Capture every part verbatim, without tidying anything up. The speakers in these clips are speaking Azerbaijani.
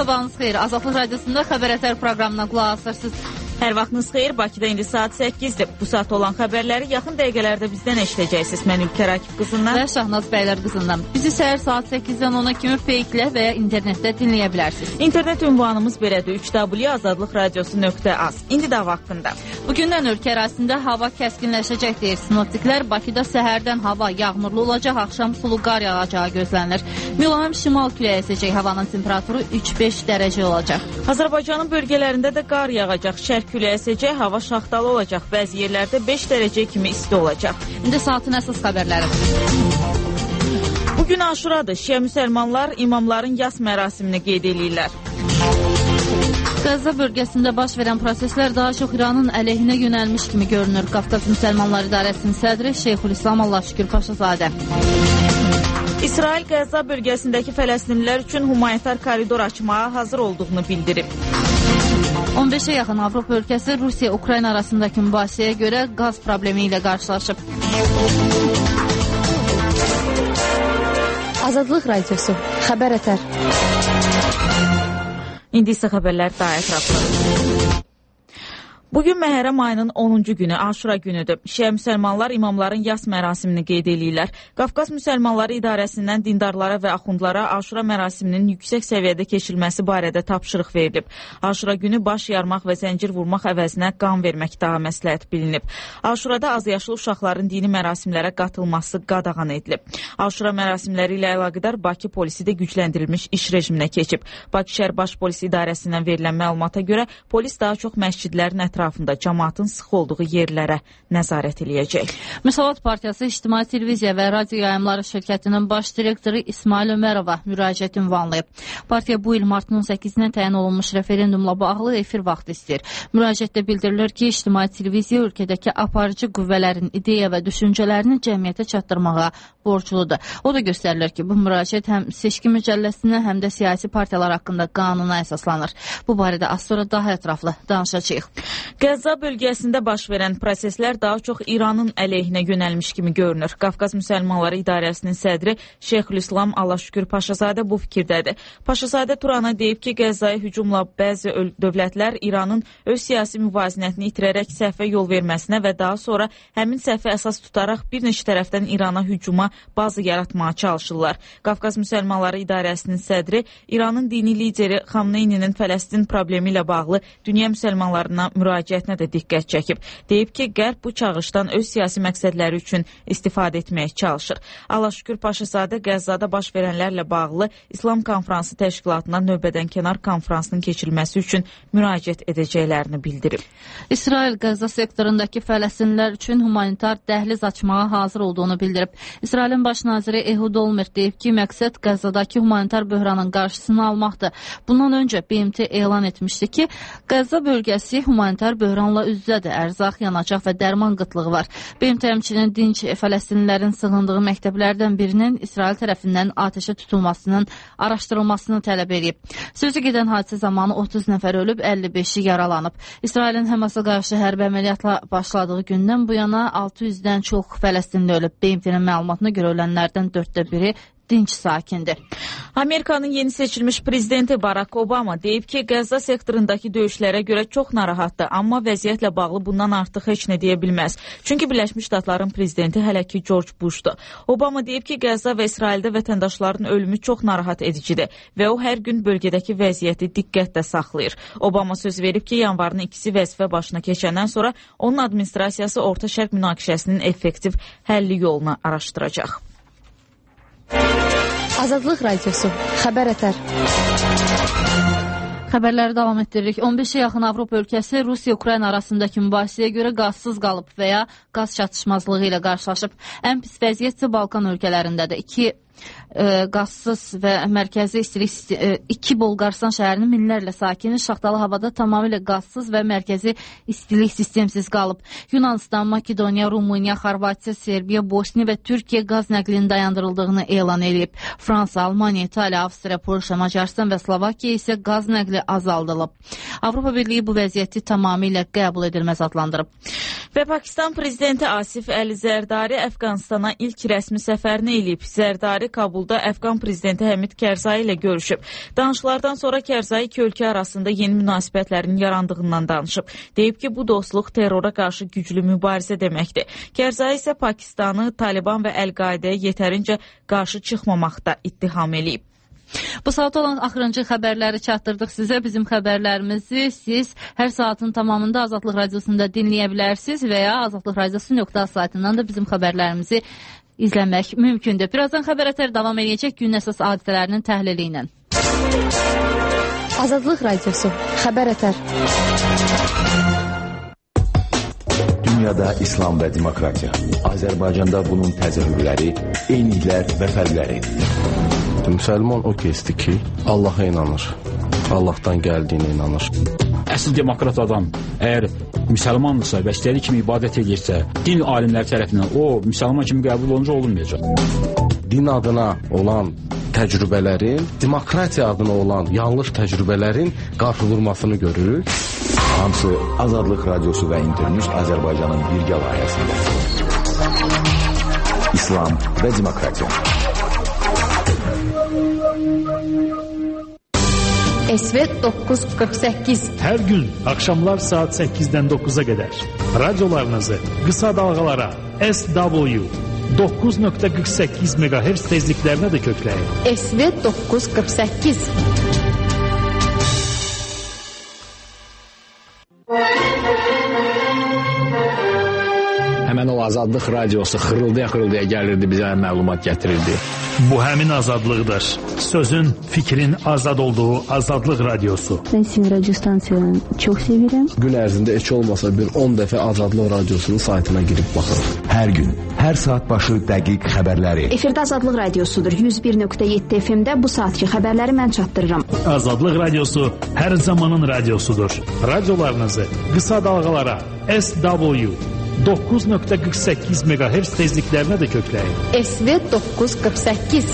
Sabahınız xeyir. Azadlıq Radiosunda Xəbər Ətər proqramına qulaq asırsınız. Hər vaxtınız xeyir. Bakıda indi saat səkkizdir. Bu saat olan xəbərləri yaxın dəqiqələrdə bizdən eşidəcəksiniz. Mən Ülkər Akif qızından və Şahnaz Bəylər qızından. Bizi səhər saat səkkizdən ona kimi Fake'lə və ya internetdə dinləyə bilərsiniz. İnternet ünvanımız belədir: üç w azadlıq radiosu nöqtə az. İndi də vaxtında. Bugündən ölkə ərazisində hava kəskinləşəcək deyir sinoptiklər. Bakıda səhərdən hava yağmurlu olacaq, axşam sulu qar yağacağı gözlənilir. Mülayim şimal küləyi əsəcək, havanın temperaturu üç beş dərəcə olacaq. Azərbaycanın bölgələrində də qar yağacaq, şərq küləyi əsəcək, hava şaxtalı olacaq, bəzi yerlərdə beş dərəcə kimi isti olacaq. İndi saatın əsas xəbərləri. Bugün Aşuradır. Şiə müsəlmanlar imamların yas mərasimini qeyd edirlər. Qəzza bölgəsində baş verən proseslər daha çox İranın əleyhinə yönəlmiş kimi görünür. Qafqaz Müsəlmanlar İdarəsinin sədri Şeyxülislam Allahşükür Paşazadə. İsrail Qəzza bölgəsindəki fələstinlilər üçün humanitar koridor açmağa hazır olduğunu bildirib. on beşə yaxın Avropa ölkəsi Rusiya-Ukrayna arasındakı mübahisəyə görə qaz problemi ilə qarşılaşıb. Azadlıq Radiosu, Xəbər Ətər. İndi isə xəbərlər daha ətraflı. Bugün Məhərrəm ayının onuncu günü, Aşura günüdür. Şiə müsəlmanlar imamların yas mərasimini qeyd edirlər. Qafqaz Müsəlmanları İdarəsindən dindarlara və axundlara Aşura mərasiminin yüksək səviyyədə keçirilməsi barədə tapşırıq verilib. Aşura günü baş yarmaq və zəncir vurmaq əvəzinə qan vermək daha məsləhət bilinib. Aşurada azyaşlı uşaqların dini mərasimlərə qatılması qadağan edilib. Aşura mərasimləri ilə əlaqədar Bakı polisi də gücləndirilmiş iş rejiminə keçib. Bakı şəhər baş polis idarəsindən verilən məlumata görə polis daha çox məscidlərin ətrafında cəmaatın sıx olduğu yerlərə nəzarət eləyəcək. Müsavat Partiyası İctimai Televiziya və Radio Yayımları şirkətinin baş direktoru İsmail Ömərova müraciət ünvanlayıb. Partiya bu il martın on səkkizinə təyin olunmuş referendumla bağlı efir vaxtı istəyir. Müraciətdə bildirilir ki, İctimai Televiziya ölkədəki aparıcı qüvvələrin ideya və düşüncələrini cəmiyyətə çatdırmağa borcludur. O da göstərilir ki, bu müraciət həm seçki mücəlləsinə, həm də siyasi partiyalar haqqında qanuna əsaslanır. Bu barədə az sonra daha ətraflı danışacağıq. Qəzza bölgəsində baş verən proseslər daha çox İranın əleyhinə yönəlmiş kimi görünür. Qafqaz Müsəlmanları İdarəsinin sədri Şeyxülislam Allahşükür Paşazadə bu fikirdədir. Paşazadə Turana deyib ki, Qəzzaya hücumla bəzi dövlətlər İranın öz siyasi müvazinətini itirərək səhvə yol verməsinə və daha sonra həmin səhvə əsas tutaraq bir neçə tərəfdən İrana hücuma bazı yaratmağa çalışırlar. Qafqaz Müsəlmanları İdarəsinin sədri İranın dini lideri Xamneyninin Fələstin problemi ilə bağlı dünya müsəlmanlarına müraciətinə də diqqət çəkib. Deyib ki, Qərb bu çağırışdan öz siyasi məqsədləri üçün istifadə etməyə çalışır. Allahşükür Paşazadə Qəzzada baş verənlərlə bağlı İslam Konfransı təşkilatına növbədən kənar konfransının keçirilməsi üçün müraciət edəcəklərini bildirib. İsrail Qəzza sektorundakı fələstinlilər üçün humanitar dəhliz açmağa hazır olduğunu bildirib. İsrailin baş naziri Ehud Olmert deyib ki, məqsəd Qəzzadakı humanitar böhranın qarşısını almaqdır. Bundan öncə B M T elan etmişdi ki, Qəzza bölgəsi humanitar böhranla üz-üzədir. Ərzaq, yanacaq və dərman qıtlığı var. B M T həmçinin dinc fələstinlilərin sığındığı məktəblərdən birinin İsrail tərəfindən atəşə tutulmasının araşdırılmasını tələb edib. Sözü gedən hadisə zamanı otuz nəfər ölüb, əlli beşi yaralanıb. İsrailin Həmasa qarşı hərbi əməliyyatla başladığı gündən bu yana altı yüzdən çox fələstinli ölüb. B M T-nin məlumatına görə ölənlərdən dörddə biri dinç sakindir. Amerikanın yeni seçilmiş prezidenti Barack Obama deyib ki, Qəzza sektorundakı döyüşlərə görə çox narahatdır, amma vəziyyətlə bağlı bundan artıq heç nə deyə bilməz. Çünki Birləşmiş Ştatların prezidenti hələ ki George Bush'dur. Obama deyib ki, Qəzza və İsraildə vətəndaşların ölümü çox narahat edicidir və o hər gün bölgədəki vəziyyəti diqqətlə saxlayır. Obama söz verib ki, yanvarın ikisi vəzifə başına keçəndən sonra onun administrasiyası Orta Şərq münaqişəsinin effektiv həlli yolunu araşdıracaq. Azadlıq Radiosu, Xəbər Ətər. Xəbərləri davam etdiririk. on beşə yaxın Avropa ölkəsi Rusiya-Ukrayna arasındakı mübahisəyə görə qazsız qalıb və ya qaz çatışmazlığı ilə qarşılaşıb. Ən pis vəziyyət isə Balkan ölkələrindədir. İki e, qazsız və mərkəzi istilik e, iki Bolqarıstan şəhərinin minlərlə sakini şaxtalı havada tamamilə qazsız və mərkəzi istilik sistemsiz qalıb. Yunanistan, Makedoniya, Rumıniya, Xorvatiya, Serbiya, Bosniya və Türkiyə qaz nəqlinin dayandırıldığını elan edib. Fransa, Almaniya, İtaliya, Avstriya, Polşa, Macaristan və Slovakiya isə qaz nəqli azaldılıb. Avropa Birliyi bu vəziyyəti tamamilə qəbul edilməz adlandırıb. Və Pakistan prezidenti Asif Əli Zərdari Əfqanistana ilk rəsmi səfərini eləyib. Zərdari Kabulda Əfqan prezidenti Həmid Kərzai ilə görüşüb. Danışıqlardan sonra Kərzai iki ölkə arasında yeni münasibətlərin yarandığından danışıb. Deyib ki, bu dostluq terrora qarşı güclü mübarizə deməkdir. Kərzai isə Pakistanı Taliban və Əl-Qaidəyə yetərincə qarşı çıxmamaqda ittiham eləyib. Bu saat olan axırıncı xəbərləri çatdırdıq sizə. Bizim xəbərlərimizi siz hər saatın tamamında Azadlıq Radiosunda dinləyə bilərsiniz və ya azadlıq radiosu nöqtə az saytından da bizim xəbərlərimizi izləmək mümkündür. Birazdan xəbər ətər davam edəcək gün əsas hadisələrinin təhlili ilə. Azadlıq Radiosu, xəbər ətər. Dünyada İslam və demokratiya. Azərbaycanda bunun təzahürləri, eyniliklər və fərqləri. Müsəlman o kəsdir ki, Allaha inanır, Allahdan gəldiyinə inanır. Əsl demokrat adam əgər müsəlmandırsa və istədiyi kimi ibadət edirsə, din alimləri tərəfindən o müsəlman kimi qəbul olunca olunmayacaq. Din adına olan təcrübələrin, demokratiya adına olan yanlış təcrübələrin qarşıdurmasını görürük. Hamısı Azadlıq Radiosu və İnternews Azərbaycanın birgə layihəsində. İslam və demokratiya. S V doqquz qırx səkkiz. Hər gün axşamlar saat səkkizdən doqquza qədər radiolarınızı qısa dalğalara S W doqquz nöqtə qırx səkkiz meqahertz tezliklərinə də kökləyin. S V doqquz qırx səkkiz. Həmən o Azadlıq Radiosu xırıldaya-xırıldaya gəlirdi, bizə məlumat gətirirdi. Bu həmin azadlıqdır. Sözün, fikrin azad olduğu Azadlıq Radiosu. Ben sizin radyo stansiyanı çok severim. Gün ərzində heç olmasa bir on dəfə Azadlıq Radiosunun saytına girib baxırıq. Hər gün, hər saat başı dəqiq xəbərləri. Efirdə Azadlıq Radiosudur. yüz bir nöqtə yeddi F M-də bu saatki xəbərləri mən çatdırıram. Azadlıq Radiosu hər zamanın radiosudur. Radiolarınızı qısa dalğalara S W doqquz nöqtə qırx səkkiz meqahertz tezliklərinə də kökləyin. S V doqquz qırx səkkiz.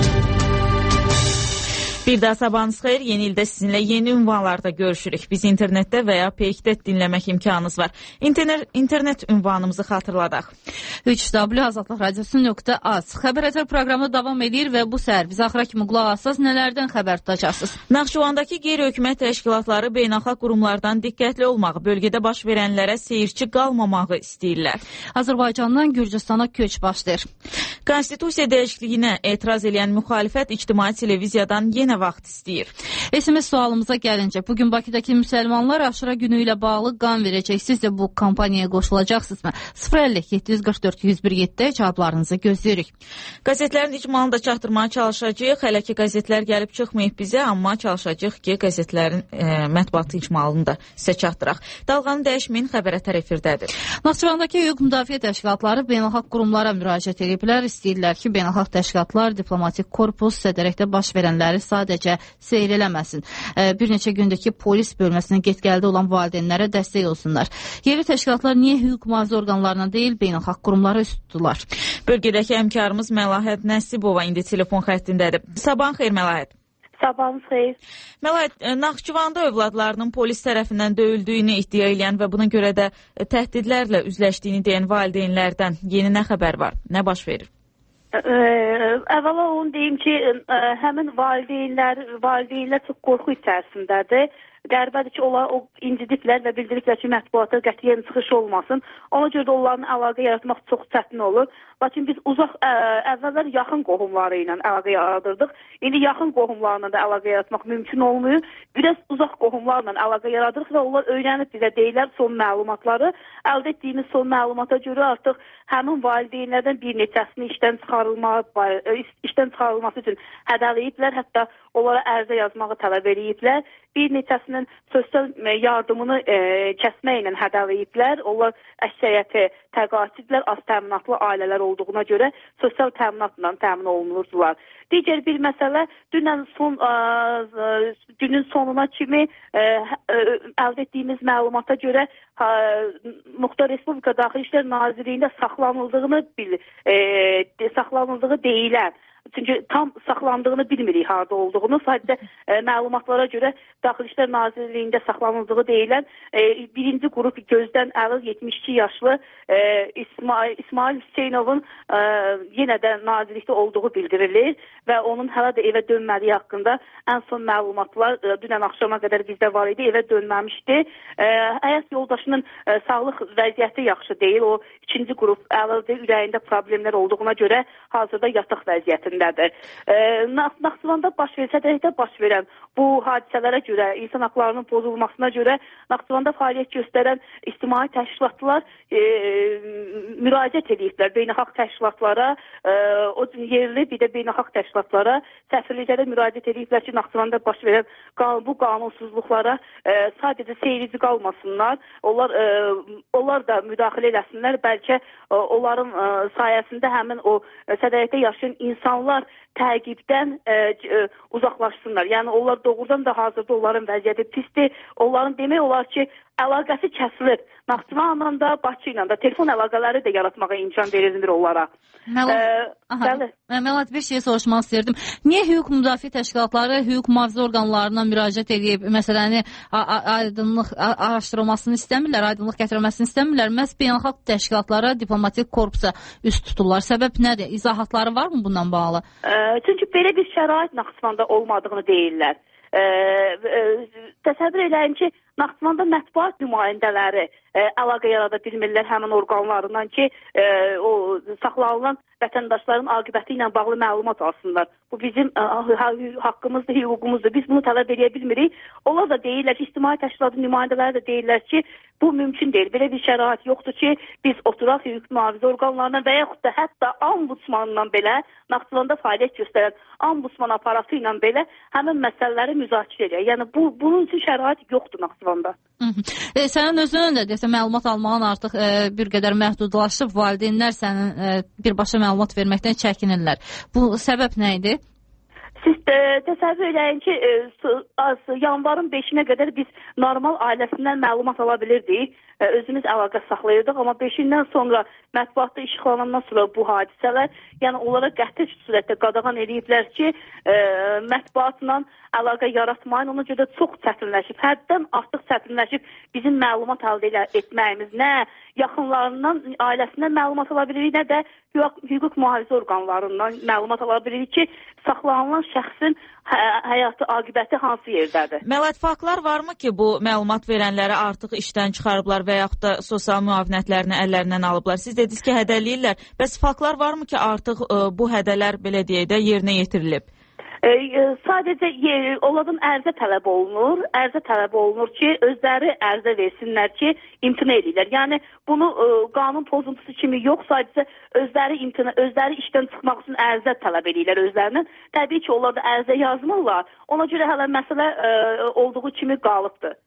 Bir daha sabahınız xeyir. Yeni ildə sizinlə yeni ünvanlarda görüşürük. Biz internetdə və ya peykdə dinləmək imkanınız var. İnternet, internet ünvanımızı xatırladaq. üç w azadlıq radiosu nöqtə az. Xəbər ətər proqramı davam edir və bu səhər biz axıra kimi qulaq assaz nələrdən xəbər tutacaqsınız? Naxçıvandakı qeyri-hökumət təşkilatları beynəlxalq qurumlardan diqqətli olmağı, bölgədə baş verənlərə seyirci qalmamağı istəyirlər. Azərbaycandan Gürcüstana köç başlayır. Konstitusiya dəyişikliyinə etiraz edən müxalifət ictimai televiziyadan yenə vaxt istəyir. S M S sualımıza gəlincə, bugün Bakıdakı müsəlmanlar aşura günü ilə bağlı qan verəcək. Siz də bu kampaniyaya qoşulacaqsınızmı? sıfır əlli yeddi yüz qırx dörd yüz bir yeddidə cavablarınızı gözləyirik. Qəzetlərin icmalını da çatdırmaya çalışacağıq. Hələ ki qəzetlər gəlib çıxmayıb bizə, amma çalışacağıq ki, qəzetlərin e, mətbuatı icmalını da sizə çatdıraq. Dalğanı dəyişməyin, xəbər ətər efirdədir. Naxçıvandakı hüquq müdafiə təşkilatları beynəlxalq qurumlara müraciət ediblər. İstəyirlər ki, beynəlxalq təşkilatlar diplomatik korpus sədərəkdə baş verənləri sadəcə seyr eləməsin. Bir neçə gündəki polis bölməsinə get-gəldə olan valideynlərə dəstək olsunlar. Yerli təşkilatlar niyə hüquq mühafizə orqanlarına deyil, beynəlxalq qurumlara üst tuturlar? Bölgədəki həmkarımız Məlahət Nəsibova indi telefon xəttindədir. Sabahın xeyir Məlahət. Sabahınız xeyir. Məlahət, Naxçıvanda övladlarının polis tərəfindən döyüldüyünü iddia edən və buna görə də təhdidlərlə üzləşdiyini deyən valideynlərdən yeni nə xəbər var? Nə baş verir? Əvvəla onu deyim ki, həmin valideynlər, valideynlər çox qorxu içərisindədir. Qəribədir ki, onlar o incidiblər və bildiriblər ki, mətbuata qətiyyən çıxış olmasın. Ona görə də onların əlaqə yaratmaq çox çətin olur. Lakin biz uzaq, ə, əvvəllər yaxın qohumları ilə əlaqə yaradırdıq. İndi yaxın qohumlarla da əlaqə yaratmaq mümkün olmuyor. Biraz uzaq qohumlarla əlaqə yaradırıq və onlar öyrənib bizə deyirlər son məlumatları. Əldə etdiyimiz son məlumata görə artıq həmin valideynlərdən bir neçəsini işdən çıxarılmaq, işdən çıxarılması üçün hədələyiblər. Hətta onlara ərizə yazmağı tələb ediblər. Bir neçəsinin sosial yardımını e, kəsməklə hədələyiblər. Onlar əksəriyyəti təqaüdçüdülər, az təminatlı ailələr olduğuna görə sosial təminatla təmin olunurdular. Digər bir məsələ, dünən son, ə, günün sonuna kimi ə, əldə etdiyimiz məlumata görə ə, Muxtar Respublika Daxili İşlər Nazirliyində saxlanıldığını bil, ə, saxlanıldığı deyilən çünki tam saxlandığını bilmirik harda olduğunu. Sadəcə e, məlumatlara görə Daxili İşlər Nazirliyində saxlanıldığı deyilən e, birinci qrup gözdən əvvəl yetmiş iki yaşlı e, İsmail, İsmail Hüseynovun e, yenə də nazirlikdə olduğu bildirilir və onun hələ də evə dönmədiyi haqqında ən son məlumatlar e, dünən axşama qədər bizdə var idi, evə dönməmişdi. E, həyat yoldaşının e, sağlıq vəziyyəti yaxşı deyil, o ikinci qrup əvvəldə ürəyində problemlər olduğuna görə hazırda yataq vəziyyətindədir. E, Naxçıvanda baş versə də baş verən bu hadisələrə görə, insan haqlarının pozulmasına görə Naxçıvanda fəaliyyət göstərən ictimai təşkilatlar e, müraciət ediblər beynəlxalq təşkilatlara, e, o yerli bir də beynəlxalq təşkilatlara, səfirliklərə müraciət ediblər ki, Naxçıvanda baş verən bu qanunsuzluqlara e, sadəcə seyirci qalmasınlar, onlar e, onlar da müdaxilə eləsinlər, bəlkə e, onların e, sayəsində həmin o e, sədaqətdə yaşayan insanlar təqibdən e, e, uzaqlaşsınlar. Yəni onlar doğrudan da hazırda onların vəziyyəti pisdir. Onların demək olar ki, əlaqəsi kəsilir. Naxçıvanla da, Bakı ilə də telefon əlaqələri də yaratmağa imkan verilmir onlara. Mələt, bir şey soruşmaq istəyirdim. Niyə hüquq müdafiə təşkilatları hüquq mühafizə orqanlarına müraciət edib məsələni aydınlıq araşdırılmasını istəmirlər, aydınlıq gətirməsini istəmirlər? Məhz beynəlxalq təşkilatlara, diplomatik korpusa üst tuturlar. Səbəb nədir? İzahatları var mı bundan bağlı? E, çünki belə bir şərait Naxçıvanda olmadığını deyirlər. E, e, təsəvvür edəyin ki, Naxçıvanda mətbuat nümayəndələri e, əlaqə yarada bilmirlər həmin orqanlarından ki, e, o saxlanılan vətəndaşların aqibəti ilə bağlı məlumat alsınlar. Bu bizim e, haqqımızdır, hüququmuzdur. Biz bunu tələb edə bilmirik. Onlar da deyirlər ki, ictimai təşkilatın nümayəndələri də deyirlər ki, bu mümkün deyil. Belə bir şərait yoxdur ki, biz oturaq hüquq mühafizə orqanlarından və yaxud da hətta ombudsmanla belə, Naxçıvanda fəaliyyət göstərən ombudsman aparatı ilə belə həmin məsələləri müzakirə edir. Yəni bu bunun üçün şərait yoxdur Naxçıvanda. E, sənin özünün də desə məlumat almağın artıq e, bir qədər məhdudlaşıb, valideynlər sənin e, birbaşa məlumat verməkdən çəkinirlər. Bu səbəb nə idi? Siz e, təsəvvür edin ki, e, yanvarın beşinə qədər biz normal ailəsindən məlumat ala bilirdik. E, özümüz əlaqə saxlayırdıq, amma beşindən sonra mətbuatda işıqlanandan sonra bu hadisələr, yəni onlara qəti surətdə qadağan ediblər ki, e, mətbuatla əlaqə yaratmayın, ona görə çox çətinləşib, həddən artıq çətinləşib bizim məlumat əldə etməyimiz, nə yaxınlarından, ailəsindən məlumat ala bilirik, nə də hüquq mühafizə orqanlarından məlumat ala bilirik ki, saxlanılan şəxsin hə həyatı, aqibəti hansı yerdədir? Mələt, faktlar varmı ki, bu məlumat verənləri artıq işdən çıxarıblar və yaxud da sosial müavinətlərini əllərindən alıblar? Siz dediniz ki, hədələyirlər. Bəs faktlar varmı ki, artıq ə, bu hədələr, belə deyək də, yerinə yetirilib? E, sadəcə e, onlardan ərzə tələb olunur, ərzə tələb olunur ki, özləri ərzə versinlər ki, imtina edirlər. Yəni bunu e, qanun pozuntusu kimi yox, sadəcə özləri imtina, özləri işdən çıxmaq üçün ərzə tələb edirlər özlərindən. Təbii ki, onlar da ərzə yazmırlar. Ona görə hələ məsələ e, olduğu kimi qalıbdır.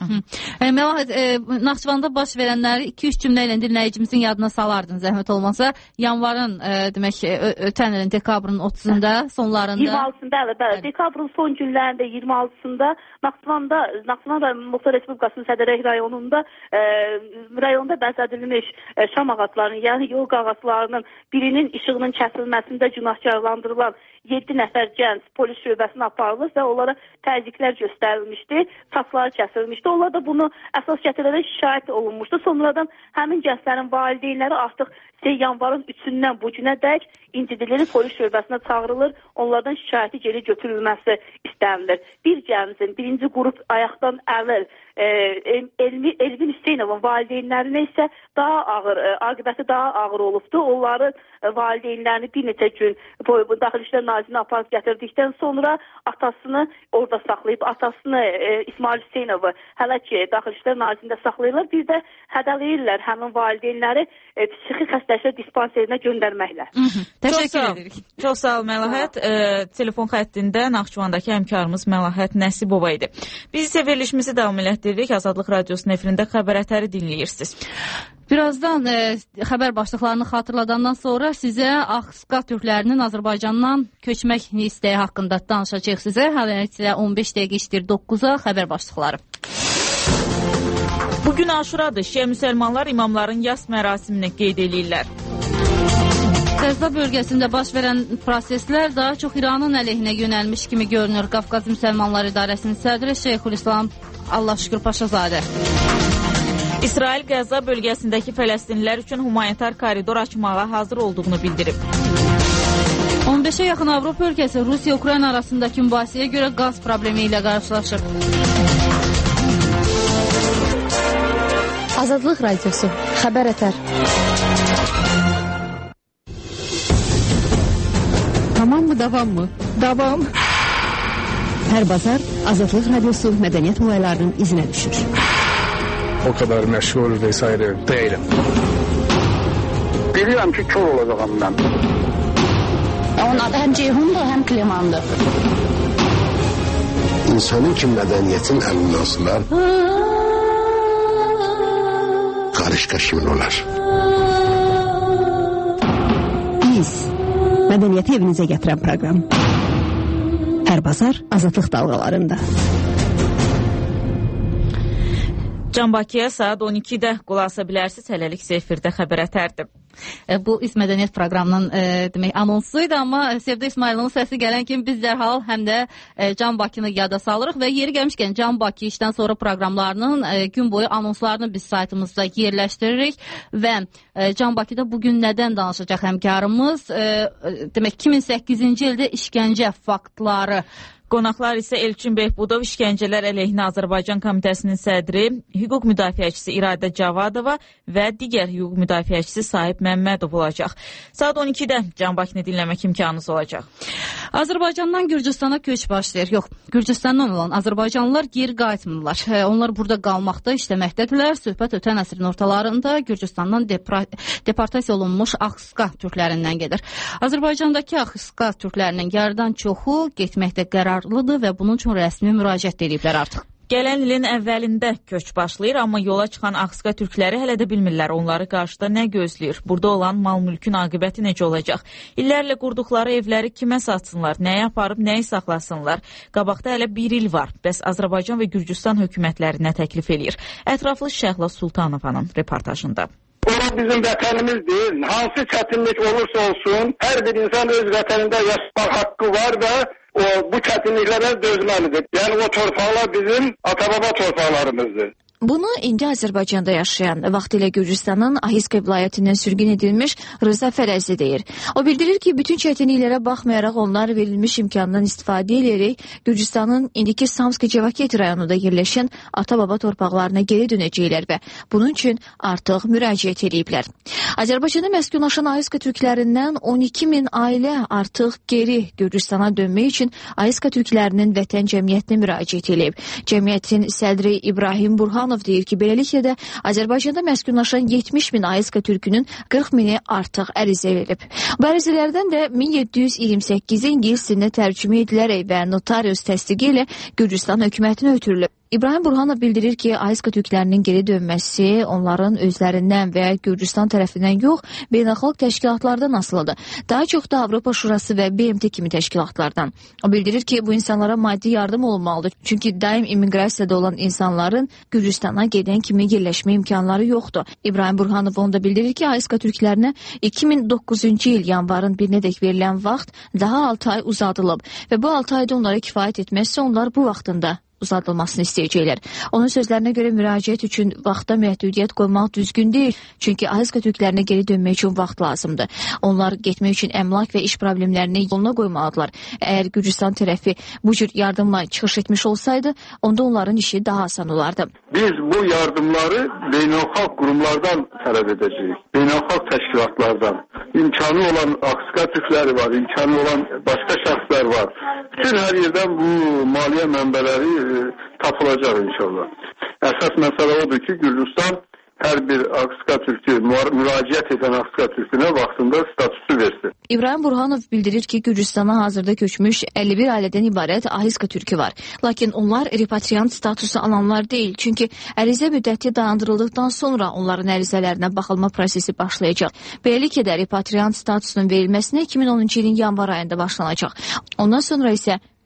e, Məlahət, e, Naxçıvanda baş verənləri iki üç cümlə ilə dinləyicimizin yadına salardın, zəhmət olmasa. Yanvarın, e, demək, ö, ötən ilin dekabrın otuzunda, sonlarında. iyirmi altısında, bəli, bəli. Dekabrın son günlərində iyirmi altısında Naxçıvanda, Naxçıvanda Muxtar Respublikasının Sədərək rayonunda e, rayonda bəzədilmiş e, şam ağaclarının, yəni yol ağaclarının birinin işığının kəsilməsində günahkarlandırılan yeddi nəfər gənc polis şöbəsinə aparılır və onlara təzyiqlər göstərilmişdi, saçları kəsilmişdi. Onlar da bunu əsas gətirərək şikayət olunmuşdu. Sonradan həmin gənclərin valideynləri artıq yanvarın üçündən bu günə dək incidiləri polis şöbəsinə çağırılır, onlardan şikayəti geri götürülməsi istənilir. Bir gəncin birinci qrup ayaqdan əvvəl e, Elmi, Elvin Hüseynovun valideynlərinə isə daha ağır, e, aqibəti daha ağır olubdu. Onları e, valideynlərini bir neçə gün Daxili İşlər Nazirinə aparıb gətirdikdən sonra atasını orada saxlayıb, atasını e, İsmail Hüseynovu hələ ki Daxili İşlər Nazirində saxlayırlar. Bir də hədələyirlər həmin valideynləri e, psixi xəstəliklər dispanserinə göndərməklə. Təşəkkür edirik. Çox sağ ol Məlahət. E, telefon xəttində Naxçıvandakı həmkarımız Məlahət Nəsibova idi. Biz isə verilişimizi davam elətdiririk. Azadlıq Radiosunun efirində xəbər ətəri dinləyirsiniz. Birazdan e, xəbər başlıqlarını xatırladandan sonra sizə Axska türklərinin Azərbaycandan köçmək istəyi haqqında danışacağıq sizə. Hələ on beş dəqiqə işdir doqquza xəbər başlıqları. Bugün Aşuradır. Şiə müsəlmanlar imamların yas mərasimini qeyd edirlər. Qəzza bölgəsində baş verən proseslər daha çox İranın əleyhinə yönəlmiş kimi görünür. Qafqaz Müsəlmanlar İdarəsinin sədri Şeyxülislam Allahşükür Paşazadə. İsrail Qəzza bölgəsindəki Fələstinlilər üçün humanitar koridor açmağa hazır olduğunu bildirib. on beşə yaxın Avropa ölkəsi Rusiya-Ukrayna arasındakı mübahisəyə görə qaz problemi ilə qarşılaşır. Azadlıq Radiosu, xəbər ətər. Tamam mı, davam mı? Davam. Hər bazar Azadlıq Radiosu mədəniyyət olaylarının izinə düşür. O kadar məşğul vesaire değilim. Bilirəm ki, kör olacağım mən. Onun adı həm Ceyhundur, həm Klimandır. İnsanın ki, mədəniyyətin əlindən asılar, qarışqa kimin olar? Biz, mədəniyyəti evinizə gətirən proqram. Hər bazar Azadlıq dalğalarında. Can Bakıya saat on ikidə qulaq asa bilərsiniz. Hələlik efirdə xəbər ətərdir. Bu İz Mədəniyyət proqramının e, demək anonsuydu, amma Sevda İsmayılovun səsi gələn kimi biz dərhal həm də e, Can Bakını yada salırıq və yeri gəlmişkən Can Bakı işdən sonra proqramlarının e, gün boyu anonslarını biz saytımızda yerləşdiririk və e, Can Bakıda bugün nədən danışacaq həmkarımız? E, demək iki min səkkizinci ildə işgəncə faktları. Qonaqlar isə Elçin Behbudov, İşgəncələr əleyhinə Azərbaycan Komitəsinin sədri, hüquq müdafiəçisi İradə Cavadova və digər hüquq müdafiəçisi Sahib Məmmədov olacaq. Saat on ikidə Can Bakını dinləmək imkanınız olacaq. Azərbaycandan Gürcüstana köç başlayır. Yox, Gürcüstandan olan Azərbaycanlılar geri qayıtmırlar. Onlar burada qalmaqda, işləməkdədirlər. Söhbət ötən əsrin ortalarında Gürcüstandan deportasiya olunmuş Axıska türklərindən gedir. Azərbaycandakı Axıska türklərinin yarıdan çoxu getməkdə qərar və bunun üçün rəsmi müraciət ediblər artıq. Gələn ilin əvvəlində köç başlayır, amma yola çıxan Axıska türkləri hələ də bilmirlər onları qarşıda nə gözləyir. Burada olan mal-mülkün aqibəti necə olacaq? İllərlə qurduqları evləri kimə satsınlar, nəyə aparıb, nəyi saxlasınlar? Qabaqda hələ bir il var. Bəs Azərbaycan və Gürcüstan hökumətləri nə təklif eləyir? Ətraflı Şəhla Sultanovanın reportajında. Ora bizim vətənimizdir. Hansı çətinlik olursa olsun, hər bir insan öz vətənində yaşamaq haqqı var və o bu çətinliklərə dözməlidir. Yəni o torpaqlar bizim ata-baba torpaqlarımızdır. Bunu indi Azərbaycanda yaşayan, vaxtilə Gürcüstanın Ahiska vilayətindən sürgün edilmiş Rıza Fərəzli deyir. O bildirir ki, bütün çətinliklərə baxmayaraq onlar verilmiş imkandan istifadə edərək Gürcüstanın indiki Samski-Cevaketi rayonunda yerləşən ata-baba torpaqlarına geri dönəcəklər və bunun üçün artıq müraciət ediblər. Azərbaycanda məskunlaşan Ahiska türklərindən on iki min ailə artıq geri Gürcüstana dönmək üçün Ahiska türklərinin vətən cəmiyyətinə müraciət edib. Cəmiyyətin sədri İbrahim Burhan deyir ki, beləliklə də Azərbaycanda məskunlaşan yetmiş min Ahiska türkünün qırx mini artıq ərizə verilib. Bu ərizələrdən də min yeddi yüz iyirmi səkkizi ingilis dilində tərcümə edilərək və notarius təsdiqi ilə Gürcüstan hökumətinə ötürülüb. İbrahim Burhanov bildirir ki, Ahiska türklərinin geri dönməsi onların özlərindən və Gürcüstan tərəfindən yox, beynəlxalq təşkilatlardan asılıdır. Daha çox da Avropa Şurası və B M T kimi təşkilatlardan. O bildirir ki, bu insanlara maddi yardım olunmalıdır. Çünki daim immiqrasiyada olan insanların Gürcüstana gedən kimi yerləşmə imkanları yoxdur. İbrahim Burhanov onu da bildirir ki, Ahiska türklərinə iki min doqquzuncu il yanvarın birinədək verilən vaxt daha altı ay uzadılıb və bu altı ayda onlara kifayət etməzsə onlar bu vaxtında uzadılmasını istəyəcəklər. Onun sözlərinə görə müraciət üçün vaxta məhdudiyyət qoymaq düzgün deyil. Çünki Ahiska türklərinə geri dönmək üçün vaxt lazımdır. Onlar getmək üçün əmlak və iş problemlərini yoluna qoymalıdırlar. Əgər Gürcüstan tərəfi bu cür yardımla çıxış etmiş olsaydı, onda onların işi daha asan olardı. Biz bu yardımları beynəlxalq qurumlardan tələb edəcəyik. Beynəlxalq təşkilatlardan. İmkanı olan Ahiska türkləri var, imkanı olan başqa şəxslər var. Bütün hər yerdən bu maliyyə mənbələri tapılacaq inşallah. Əsas məsələ odur ki, Gürcüstan hər bir Ahiska türkü, müraciət edən Ahiska türkünə vaxtında statusu versin. İbrahim Burhanov bildirir ki, Gürcüstana hazırda köçmüş əlli bir ailədən ibarət Ahiska türkü var. Lakin onlar repatriant statusu alanlar deyil. Çünki ərizə müddəti dayandırıldıqdan sonra onların ərizələrinə baxılma prosesi başlayacaq. Beləliklə də repatriant statusunun verilməsinə iki min onuncu ilin yanvar ayında başlanacaq. Ondan sonra isə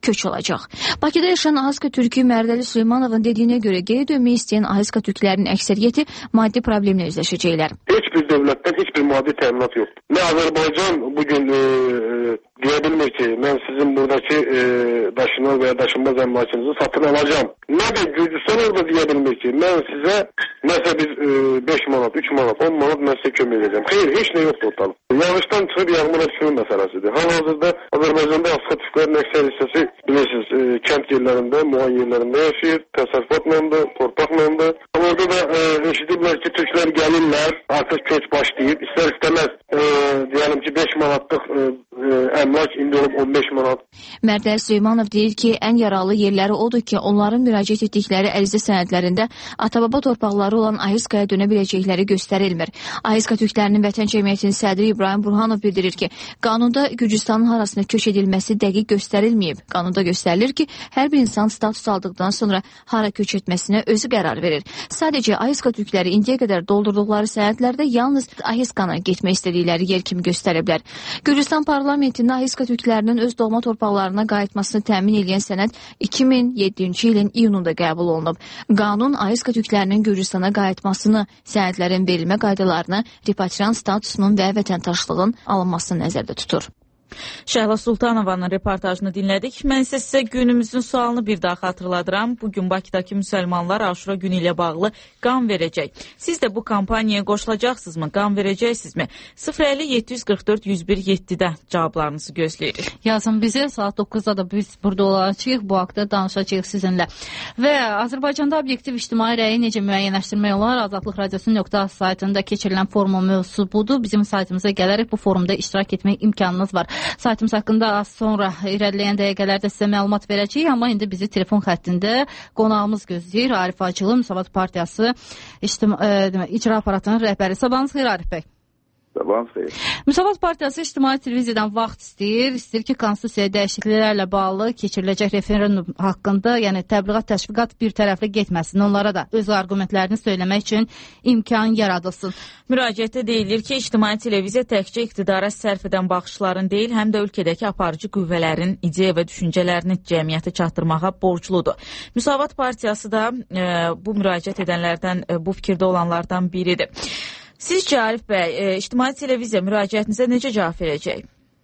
köç olacaq. Bakıda yaşayan Ahiska Türkü Mərdəli Süleymanovun dediyinə görə geri dönmək istəyən Ahiska Türklərinin əksəriyyəti maddi problemlə üzləşəcəklər. Heç bir dövlətdən heç bir maddi təminat yoxdur. Nə Azərbaycan bugün e, deyə bilmir ki, mən sizin buradakı e, daşınmaz və ya daşınmaz əmlakınızı satın alacağım. Nə də Gürcüstan orada deyə bilmir ki, mən sizə nəsə bir e, beş manat, üç manat, on manat mən sizə kömək edəcəm. Xeyr, heç nə yoxdur ortalıqda. Yağışdan çıxıb yağmur hepsinin məsələsidir. Hal-hazırda Azərbaycanda Ahiska Türklərin əksər hissəsi bilirsiniz, e, kənd yerlərində, muayən yerlərində yaşayır, təsərrüfatlandır, torpaqlandır. Amma orada da e, eşidiblər ki, Türklər gəlirlər, artıq köç başlayıb, istər istəməz e, deyəlim ki, beş manatlıq e, e, əmlak indi olub on beş manat. Mərdəli Süleymanov deyir ki, ən yaralı yerləri odur ki, onların müraciət etdikləri ərizə sənədlərində atababa torpaqları olan Ahiskaya dönə biləcəkləri göstərilmir. Ahiska Türklərinin Vətən Cəmiyyətinin sədri İbrahim Burhanov bildirir ki, qanunda Gürcüstanın harasına köç edilməsi dəqiq göstərilməyib. Qanunda göstərilir ki, hər bir insan status aldıqdan sonra hara köç etməsinə özü qərar verir. Sadəcə Ahiska Türkləri indiyə qədər doldurduqları sənədlərdə yalnız Ahiskana getmək istədikləri yer kimi göstəriblər. Gürcüstan parlamentində Ahiska Türklərinin öz doğma torpaqlarına qayıtmasını təmin edən sənəd iki min yeddinci ilin iyununda qəbul olunub. Qanun Ahiska Türklərinin Gürcüstana qayıtmasını, sənədlərin verilmə qaydalarını, repatriant statusunun və vətəndaşlığın alınmasını nəzərdə tutur. Şəhla Sultanovanın reportajını dinlədik. Mən isə sizə günümüzün sualını bir daha xatırladıram. Bugün Bakıdakı müsəlmanlar Aşura günü ilə bağlı qan verəcək. Siz də bu kampaniyaya qoşulacaqsınızmı? Qan verəcəksinizmi? sıfır əlli yeddi yüz qırx dörd yüz bir yeddidə cavablarınızı gözləyirik. Yazın bize, saat doqquzda da biz burada olacağıq, bu haqda danışacağıq sizinlə. Və Azərbaycanda obyektiv ictimai rəyi necə müəyyənləşdirmək olar? Azadlıq Radiosu nöqtə saytında keçirilən forumun mövzusu budur. Bizim saytımıza gələrək bu forumda iştirak etmək imkanınız var. Saytımız haqqında az sonra irəliləyən dəqiqələrdə sizə məlumat verəcəyik, amma indi bizi telefon xəttində qonağımız gözləyir. Arif Acılı, Müsavat Partiyası İctima, e, icra aparatının rəhbəri. Sabahınız xeyir Arif bəy. Sabahınız xeyir. Müsavat Partiyası İctimai Televiziyadan vaxt istəyir. İstəyir ki, konstitusiya dəyişikliklərlə bağlı keçiriləcək referendum haqqında, yəni təbliğat, təşviqat bir tərəfli getməsin. Onlara da öz argumentlərini söyləmək üçün imkan yaradılsın. Müraciətdə deyilir ki, İctimai Televiziya təkcə iqtidara sərf edən baxışların deyil, həm də ölkədəki aparıcı qüvvələrin ideya və düşüncələrini cəmiyyətə çatdırmağa borcludur. Müsavat Partiyası da e, bu müraciət edənlərdən, e, bu fikirdə olanlardan biridir. Sizcə Arif bəy, e, İctimai Televiziya müraciətinizə necə cavab verəcək?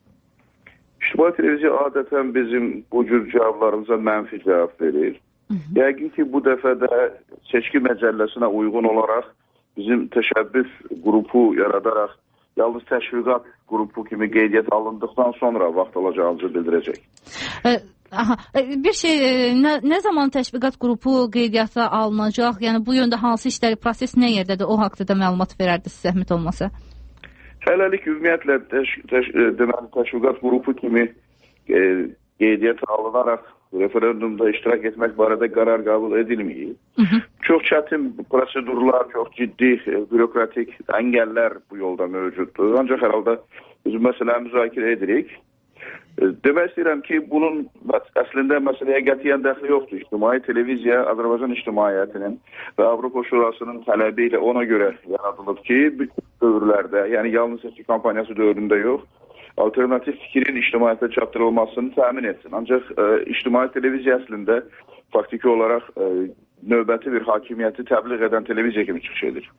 İctimai Televiziya adətən bizim bu cür cavablarımıza mənfi cavab verir. Yəqin ki, bu dəfə də seçki məcəlləsinə uyğun olaraq bizim təşəbbüs qrupu yaradaraq yalnız təşviqat qrupu kimi qeydiyyat alındıqdan sonra vaxt alacağımızı bildirəcək. E Aha, bir şey, nə, nə zaman təşviqat qrupu qeydiyyata alınacaq? Yəni bu yöndə hansı işləri, proses nə yerdədir? O haqda da məlumat verərdiniz, zəhmət olmasa. Hələlik ümumiyyətlə təş, təş, deməli, təşviqat qrupu kimi e, qeydiyyata alınaraq referendumda iştirak etmək barədə qərar qəbul edilməyib. Çox çətin prosedurlar, çox ciddi e, bürokratik əngəllər bu yolda mövcuddur. Ancaq hər halda biz məsələni müzakirə edirik. Demək istəyirəm ki, bunun əslində məsələyə qətiyyən dəxli yoxdur. İctimai Televiziya Azərbaycan ictimaiyyətinin və Avropa Şurasının tələbi ilə ona görə yaradılıb ki, bütün dövrlərdə, yəni yalnız seçki kampaniyası dövründə yox, alternativ fikrin ictimaiyyətə çatdırılmasını təmin etsin. Ancaq e, İctimai Televiziya əslində faktiki olaraq e, növbəti bir hakimiyyəti təbliğ edən televiziya kimi çıxış edir.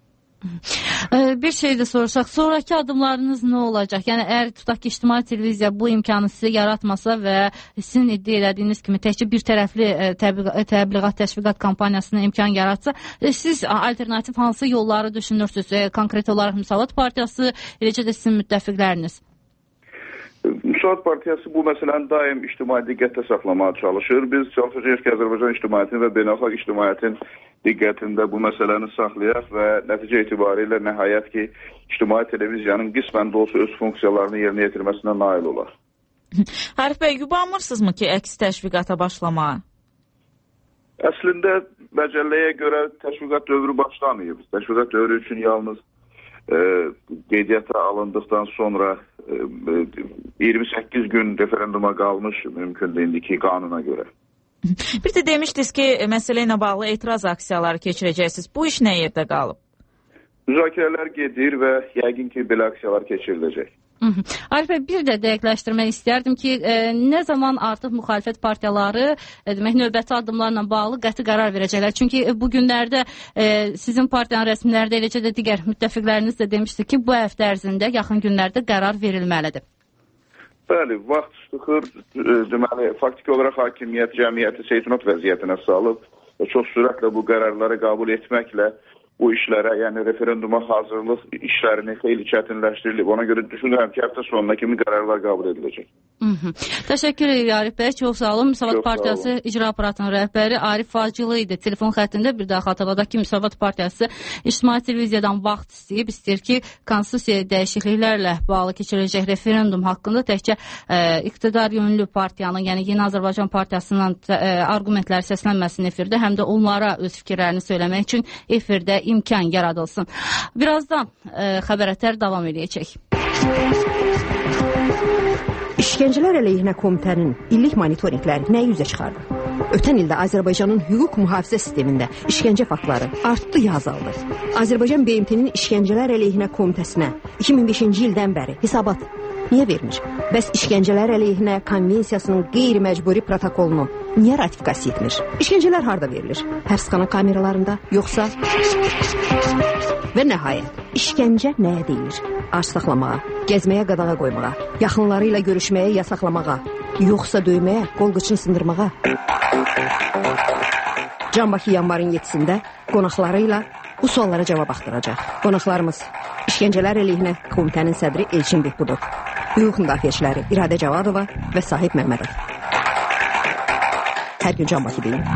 Bir şey də soruşaq, sonraki adımlarınız nə olacaq? Yəni, əgər tutaq ki, İctimai Televiziya bu imkanı sizə yaratmasa və sizin iddia elədiyiniz kimi təkcə bir tərəfli təbliğat, təşviqat kampaniyasına imkan yaratsa, siz alternativ hansı yolları düşünürsünüz? Konkret olaraq Müsavat Partiyası, eləcə də sizin müttəfiqləriniz? Müsavat Partiyası bu məsələni daim ictimai diqqətdə saxlamağa çalışır. Biz çalışacağıq ki, Azərbaycan ictimaiyyətinin və beynəlxalq ictimaiyyətin diqqətində bu məsələni saxlayaq və nəticə etibarilə nəhayət ki, İctimai Televiziyanın qismən də olsa öz funksiyalarını yerinə yetirməsinə nail olar. Arif bəy, yubanmırsınızmı ki, əks təşviqata başlamağa? Əslində, məcəlləyə görə təşviqat dövrü başlamayıb. Təşviqat dövrü üçün yalnız e, qeydiyyata alındıqdan sonra e, iyirmi səkkiz gün referenduma qalmış mümkündür indiki qanuna görə. Bir də demişdiniz ki, məsələ ilə bağlı etiraz aksiyaları keçirəcəksiniz. Bu iş nə yerdə qalıb? müzakirələr gedir və yəqin ki, belə aksiyalar keçiriləcək. Arif bəy, bir də dəqiqləşdirmək istərdim ki, e, nə zaman artıq müxalifət partiyaları e, demək növbəti addımlarla bağlı qəti qərar verəcəklər. Çünki e, bu günlərdə e, sizin partiyanın rəsmilərdə, eləcə də digər müttəfiqləriniz də demişdi ki, bu həftə ərzində, yaxın günlərdə qərar verilməlidir. Bəli, vaxt çıxır, deməli, faktiki olaraq hakimiyyət cəmiyyəti seytinot vəziyyətinə salıb və çox sürətlə bu qərarları qəbul etməklə bu işlərə, yəni referenduma hazırlıq işlərini xeyli çətinləşdirilib. Ona görə düşünürəm ki, həftə sonuna kimi qərarlar qəbul ediləcək. Hı -hı. Təşəkkür edirik Arif bəy, çox sağ olun. Müsavat Partiyası İcra Aparatının rəhbəri Arif Facılı idi. Telefon xəttində bir daha xatırladaq ki, Müsavat Partiyası İctimai Televiziyadan vaxt istəyib, istəyir ki, konstitusiya dəyişikliklərlə bağlı keçiriləcək referendum haqqında təkcə e, iqtidar yönlü partiyanın, yəni Yeni Azərbaycan Partiyasının e, argumentləri səslənməsin efirdə, həm də onlara öz fikirlərini söyləmək üçün efirdə imkan yaradılsın. Birazdan e, xəbərətlər davam edəcək. İşgəncələr əleyhinə komitənin illik monitorinqləri nə üzə çıxardı? Ötən ildə Azərbaycanın hüquq mühafizə sistemində işgəncə faktları artdı ya azaldı? Azərbaycan B M T-nin işgəncələr əleyhinə komitəsinə iki min beşinci ildən bəri hesabat niyə vermir? Bəs işgəncələr əleyhinə konvensiyasının qeyri-məcburi protokolunu niyə ratifikasiya etmir? İşgəncələr harda verilir? Həbsxana kameralarında, yoxsa? Və nəhayət, işgəncə nəyə deyilir? Ac saxlamağa, gəzməyə qadağa qoymağa, yaxınları ilə görüşməyə yasaklamağa, yoxsa döyməyə, qol qıçını sındırmağa? Can Bakı yanvarın yedisində qonaqları ilə bu suallara cavab axtaracaq. Qonaqlarımız İşgəncələr əleyhinə komitənin sədri Elçin Behbudov, hüquq müdafiəçiləri İradə Cavadova və Sahib Məmmədov. Hər gün Can Bakı deyim.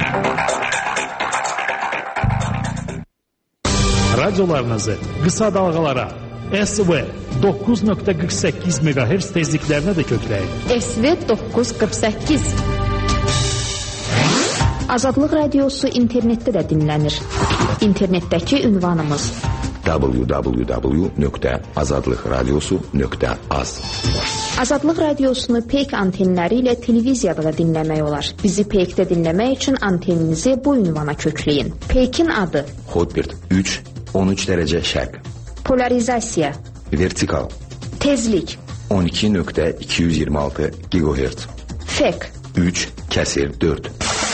Radiolarınızı qısa dalğalara S V doqquz nöqtə qırx səkkiz meqahertz tezliklərinə də kökləyin. S V doqquz qırx səkkiz. Azadlıq Radiosu internetdə də dinlənir. İnternetdəki ünvanımız w w w nöqtə azadlıqradiosu nöqtə az. Azadlıq Radiosunu peyk antenləri ilə televiziyada da dinləmək olar. Bizi peykdə dinləmək üçün anteninizi bu ünvana kökləyin. Peykin adı Hotbird üç on üç dərəcə şərq. Polarizasiya Vertikal Tezlik on iki nöqtə iki yüz iyirmi altı gigahertz. Fek üç kəsir dörd.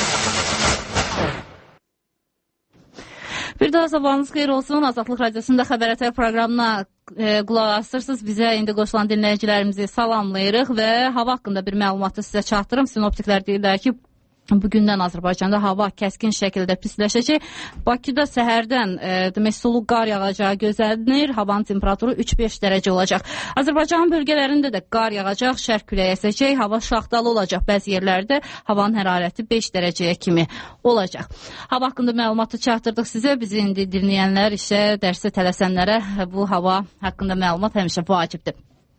Bir daha sabahınız xeyir olsun. Azadlıq Radiosunda xəbərətər proqramına e, qulaq asırsınız. Bizə indi qoşulan dinləyicilərimizi salamlayırıq və hava haqqında bir məlumatı sizə çatdırım. Sinoptiklər deyirlər ki, bugündən Azərbaycanda hava kəskin şəkildə pisləşəcək. Bakıda səhərdən e, demək sulu qar yağacağı gözlənilir. Havanın temperaturu üç beş dərəcə olacaq. Azərbaycanın bölgələrində də qar yağacaq, şərq küləyi əsəcək, hava şaxtalı olacaq. Bəzi yerlərdə havanın hərarəti beş dərəcəyə kimi olacaq. Hava haqqında məlumatı çatdırdıq sizə. Bizi indi dinləyənlər, işə, dərsə tələsənlərə bu hava haqqında məlumat həmişə vacibdir.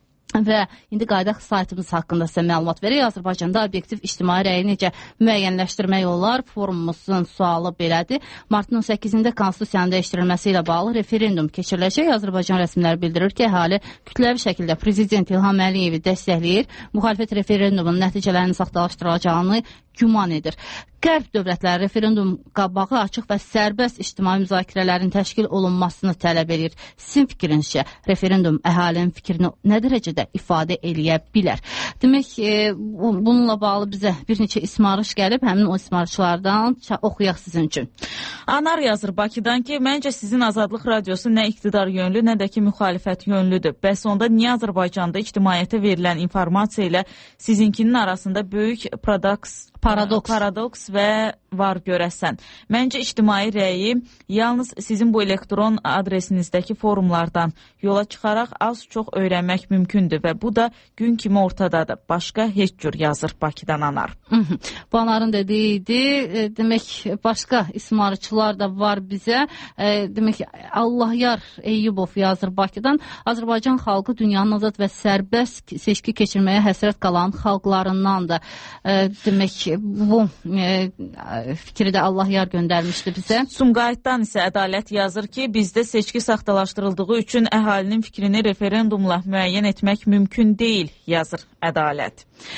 Və indi qaydaq saytımız haqqında sizə məlumat verək. Azərbaycanda obyektiv ictimai rəyi necə müəyyənləşdirmək olar? Forumumuzun sualı belədir. Martın on səkkizində konstitusiyanın dəyişdirilməsi ilə bağlı referendum keçiriləcək. Azərbaycan rəsmiləri bildirir ki, əhali kütləvi şəkildə Prezident İlham Əliyevi dəstəkləyir. Müxalifət referendumun nəticələrinin saxtalaşdırılacağını güman edir. Qərb dövlətləri referendum qabağı açıq və sərbəst ictimai müzakirələrin təşkil olunmasını tələb edir. Sizin fikrincə referendum əhalinin fikrini nə dərəcədə ifadə eləyə bilər? Demək, e, bununla bağlı bizə bir neçə ismarış gəlib, həmin o ismarışlardan oxuyaq sizin üçün. Anar yazır Bakıdan ki, məncə sizin Azadlıq Radiosu nə iqtidar yönlü, nə də ki müxalifət yönlüdür. Bəs onda niyə Azərbaycanda ictimaiyyətə verilən informasiya ilə sizinkinin arasında böyük paradoks Paradoks. Paradoks və var görəsən. Məncə ictimai rəyi yalnız sizin bu elektron adresinizdəki forumlardan yola çıxaraq az-çox öyrənmək mümkündür və bu da gün kimi ortadadır. Başqa heç cür yazır Bakıdan Anar. Bu Anarın dediyi idi. E, demək, başqa ismarıçılar da var bizə. E, demək, Allahyar Eyyubov yazır Bakıdan. Azərbaycan xalqı dünyanın azad və sərbəst seçki keçirməyə həsrət qalan xalqlarındandır. E, demək, bu e, fikri də Allahyar göndərmişdi bizə. Sumqayıtdan isə Ədalət yazır ki, bizdə seçki saxtalaşdırıldığı üçün əhalinin fikrini referendumla müəyyən etmək mümkün deyil, yazır Ədalət.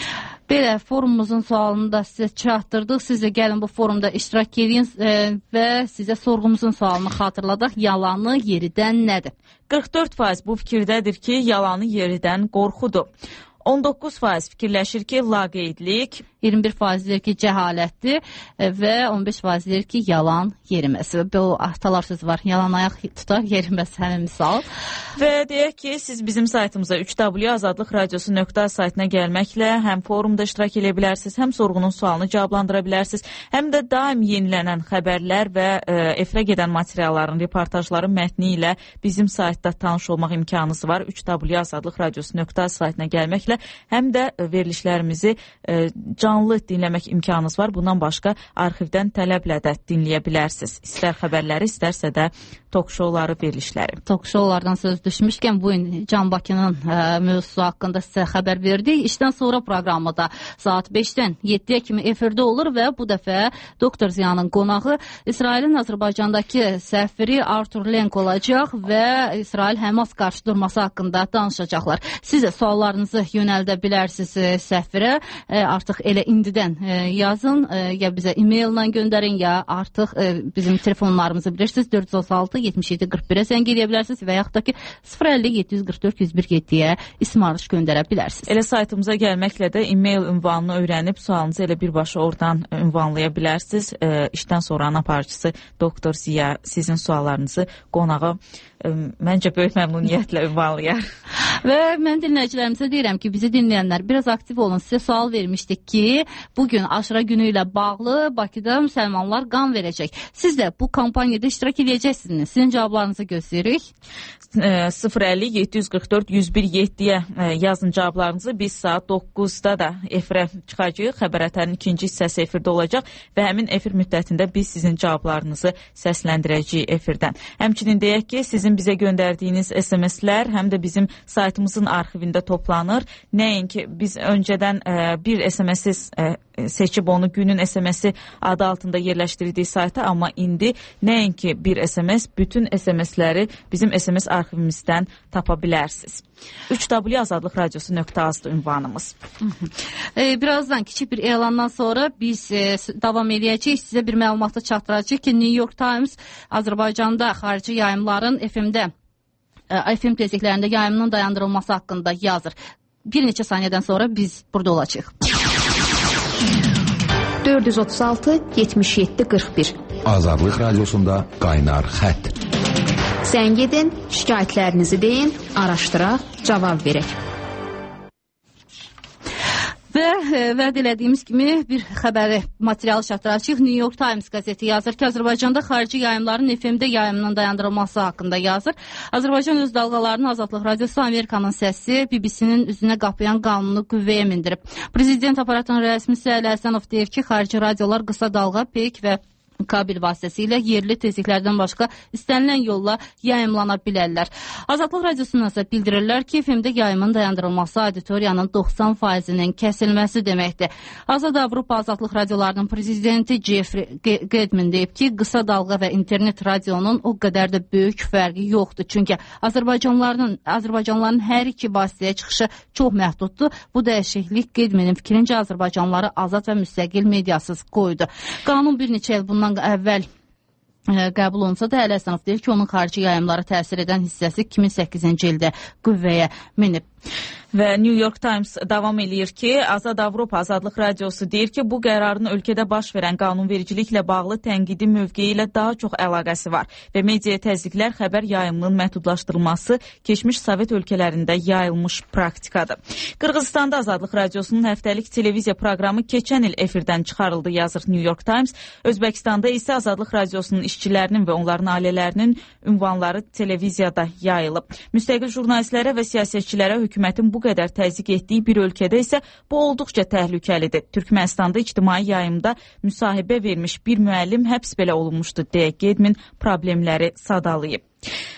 Belə forumumuzun sualını da sizə çatdırdıq. Siz də gəlin bu forumda iştirak edin e, və sizə sorğumuzun sualını xatırladaq. Yalanı yeridən nədir? qırx dörd faiz bu fikirdədir ki, yalanı yeridən qorxudur. on doqquz faiz fikirləşir ki, laqeydlik. iyirmi bir faiz deyir ki, cəhalətdir və on beş faiz deyir ki, yalan yeriməz. Bu atalar sözü var. Yalan ayaq tutar, yeriməz həmin misal. Və deyək ki, siz bizim saytımıza üç w azadlıq radiosu nöqtə saytına gəlməklə həm forumda iştirak edə bilərsiniz, həm sorğunun sualını cavablandıra bilərsiniz, həm də daim yenilənən xəbərlər və e, efirə gedən materialların, reportajların mətni ilə bizim saytda tanış olmaq imkanınız var. üç w azadlıq radiosu nöqtə saytına gəlməklə həm də verilişlərimizi e, canlı dinləmək imkanınız var. Bundan başqa arxivdən tələblə də dinləyə bilərsiniz. İstər xəbərləri, istərsə də tok-şouları, verilişləri. Tok-şoulardan söz düşmüşkən bu gün Can Bakının ə, mövzusu haqqında sizə xəbər verdik. İşdən sonra proqramı da saat beşdən yeddiyə kimi efirdə olur və bu dəfə Doktor Ziyanın qonağı İsrailin Azərbaycandakı səfiri Artur Lenk olacaq və İsrail-Həmas qarşıdurması haqqında danışacaqlar. Siz də suallarınızı yönəldə bilərsiniz səfirə. E, artıq elə indidən e, yazın, e, ya bizə e-maillə göndərin, ya artıq e, bizim telefonlarımızı bilirsiniz. dörd yüz otuz altı yetmiş yeddi qırx birə zəng edə bilərsiniz və yaxud da ki sıfır əlli yeddi yüz qırx dörd yüz bir yeddiyə ismarış göndərə bilərsiniz. Elə saytımıza gəlməklə də e-mail ünvanını öyrənib sualınızı elə birbaşa oradan ünvanlaya bilərsiniz. E, işdən sonra aparıcısı Doktor Ziya sizin suallarınızı qonağa e, məncə böyük məmnuniyyətlə ünvanlayar. Və mən dinləyicilərimizə deyirəm ki, bizi dinləyənlər biraz aktiv olun. Sizə sual vermişdik ki, bugün Aşura günü ilə bağlı Bakıda müsəlmanlar qan verəcək. Siz də bu kampaniyada iştirak edəcəksiniz. Sizin cavablarınızı gözləyirik. sıfır əlli yeddi yüz qırx dörd yüz bir yeddiyə yazın cavablarınızı. Biz saat doqquzda da efirə çıxacağıq. Xəbər ətərinin ikinci hissəsi efirdə olacaq və həmin efir müddətində biz sizin cavablarınızı səsləndirəcəyik efirdən. Həmçinin deyək ki, sizin bizə göndərdiyiniz S M S-lər həm də bizim saytımızın arxivində toplanır. Nəinki biz öncədən ə, bir S M S-i ə, seçib onu günün S M S-i adı altında yerləşdirdiyi sayta, amma indi nəinki bir S M S, bütün S M S-ləri bizim S M S arxivimizdən tapa bilərsiniz. üç w azadlıq radiosu nöqtə azdır ünvanımız. E, birazdan kiçik bir elandan sonra biz e, davam edəcəyik. Sizə bir məlumatı çatdıracaq ki, New York Times Azərbaycanda xarici yayımların F M-də F M tezliklərində yayımının dayandırılması haqqında yazır. Bir neçə saniyədən sonra biz burada olacağıq. dörd yüz otuz altı yetmiş yeddi qırx bir Azadlıq radiosunda qaynar xətt. Zəng edin, şikayətlərinizi deyin, araşdıraq, cavab verək. Və e, vəd elədiyimiz kimi bir xəbəri material çatdıracağıq. New York Times qəzeti yazır ki, Azərbaycanda xarici yayımların F M-də yayımının dayandırılması haqqında yazır. Azərbaycan öz dalğalarını Azadlıq Radiosu Amerikanın səsi B B C-nin üzünə qapayan qanunu qüvvəyə mindirib. Prezident aparatının rəsmisi Əli Həsənov deyir ki, xarici radiolar qısa dalğa, peyk və kabel vasitəsilə yerli tezliklərdən başqa istənilən yolla yayımlana bilərlər. Azadlıq Radiosundan isə bildirirlər ki, F M-də yayımın dayandırılması auditoriyanın doxsan faizinin kəsilməsi deməkdir. Azad Avropa Azadlıq Radiolarının prezidenti Jeffrey Gedmin deyib ki, qısa dalğa və internet radionun o qədər də böyük fərqi yoxdur. Çünki Azərbaycanlıların, Azərbaycanlıların hər iki vasitəyə çıxışı çox məhduddur. Bu dəyişiklik Gedminin fikrincə Azərbaycanlıları azad və müstəqil mediasız qoydu. Qanun bir neçə il bundan əvvəl ə, qəbul olunsa da Əli Həsənov deyir ki, onun xarici yayımlara təsir edən hissəsi iki min səkkizinci ildə qüvvəyə minib. Və New York Times davam eləyir ki, Azad Avropa Azadlıq Radiosu deyir ki, bu qərarın ölkədə baş verən qanunvericiliklə bağlı tənqidi mövqeyi ilə daha çox əlaqəsi var və media təzyiqlər xəbər yayımının məhdudlaşdırılması keçmiş Sovet ölkələrində yayılmış praktikadır. Qırğızstanda Azadlıq Radiosunun həftəlik televiziya proqramı keçən il efirdən çıxarıldı, yazır New York Times. Özbəkistanda isə Azadlıq Radiosunun işçilərinin və onların ailələrinin ünvanları televiziyada yayılıb. Müstəqil jurnalistlərə və siyasətçilərə hökumətin bu qədər təzyiq etdiyi bir ölkədə isə bu olduqca təhlükəlidir. Türkmənistanda ictimai yayımda müsahibə vermiş bir müəllim həbs belə olunmuşdu deyə Gedmin problemləri sadalayıb.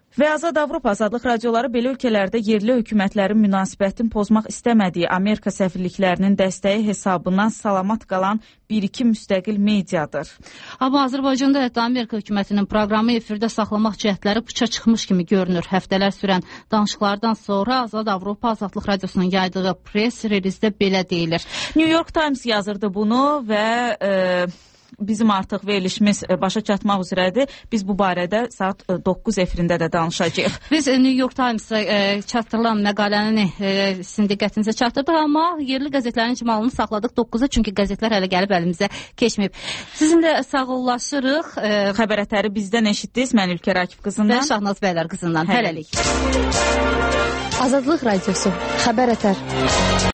Və Azad Avropa Azadlıq radioları belə ölkələrdə yerli hökumətlərin münasibətin pozmaq istəmədiyi Amerika səfirliklərinin dəstəyi hesabından salamat qalan bir-iki müstəqil mediadır. Amma Azərbaycanda hətta Amerika hökumətinin proqramı efirdə saxlamaq cəhdləri puça çıxmış kimi görünür. Həftələr sürən danışıqlardan sonra Azad Avropa Azadlıq radiosunun yaydığı press relizdə belə deyilir. New York Times yazırdı bunu və e, bizim artıq verilişimiz başa çatmaq üzrədir. Biz bu barədə saat doqquz efirində də danışacağıq. Biz New York Times-a e, çatdırılan məqaləni e, sizin diqqətinizə çatdırdıq, amma yerli qəzetlərin icmalını saxladıq doqquza, çünki qəzetlər hələ gəlib əlimizə keçməyib. Sizinlə sağollaşırıq. E, Xəbər ətəri bizdən eşitdiniz. Mən Ülkər Akif qızından və Şahnaz bəylər qızından. Hələlik. Azadlıq radiosu. Xəbər ətər.